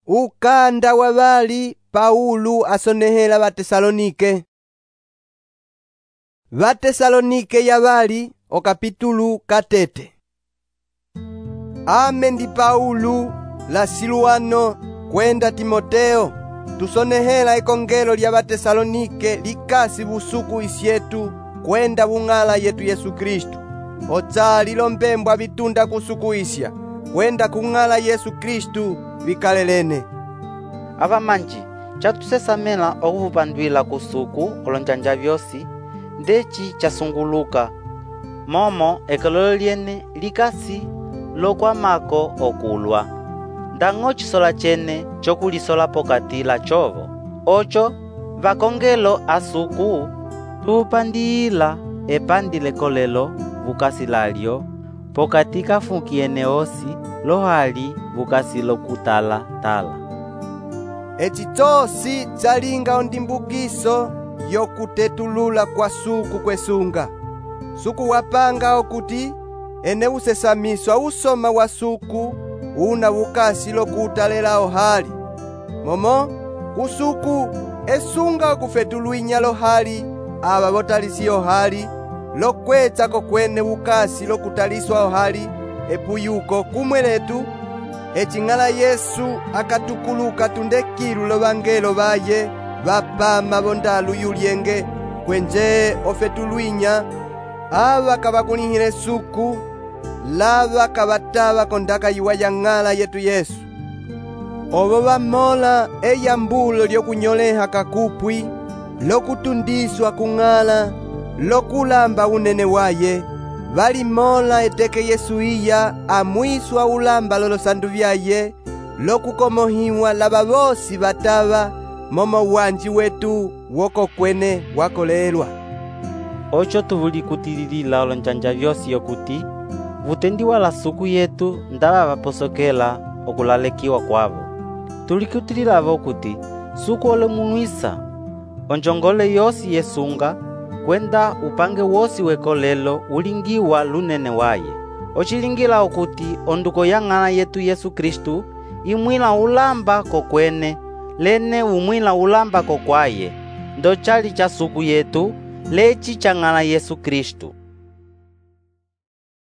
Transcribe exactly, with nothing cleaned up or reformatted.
Ukanda wa bali Paulo asonehela Batesalonike. Batesalonike ya bali o kapitulu katete. Ame ndi Paulo la Silwano kwenda Timoteo tusonehela ikongelo lya Batesalonike likasi busuku isyetu kwenda bung'ala yetu Yesu Kristu otsali lombembwa bitunda kusukuisya kwenda kung'ala Yesu Kristu bikalelene. Abamanji chatusesamela okuvupandwila kusuku olonjanja byosi ndeci chasunguluka momo ekalolo lyene likasi lokwamako okulwa ndango chisola chene chokulisola pokati la chovo ocho vakongelo asuku tupandila epandi lekolelo vukasi lalyo pokati kafunkiene osi lohali vukasi lokutala tala. Eci tosi tsalinga ondimbukiso yokutetulula kwa suku kwesunga suku wapanga okuti ene usesamiswa usoma wa suku una bukasi lokutalela ohali momo kusuku esunga okufetuluinya lohali aba botalisi ohali lokwetsa kokwene bukasi lokutaliswa ohali epuyuko kumweletu eching'ala Yesu akatukuluka tundekilu lobangelo baye bapama bondalu yulyenge kwenje ofetuluinya aba kabakunihile suku laba kabataba kondaka yiwa ya ng'ala yetu Yesu obo bamola eyambulo lyokunyoleha kakupwi lokutundiswa kung'ala lokulamba unene waye balimola eteke Yesu iya amwiswa ulamba lolosandu byaye lokukomohiwa laba bosi bataba momo wanji wetu wokokwene wakolelwa. Ocho tuvuli kutililila olonjanja byosi yokuti vutendiwa la suku yetu ndaba baposokela okulalekiwa kwabo tulikutilila bokuti suku ole munwisa onjongole yosi yesunga kwenda upange wosi wekolelo ulingiwa lunene waye ochilingila okuti onduko ya ng'ala yetu Yesu Kristu imwila ulamba kokwene lene umwila ulamba kokwaye ndo chali cha suku yetu lechi cha ng'ala Yesu Kristu.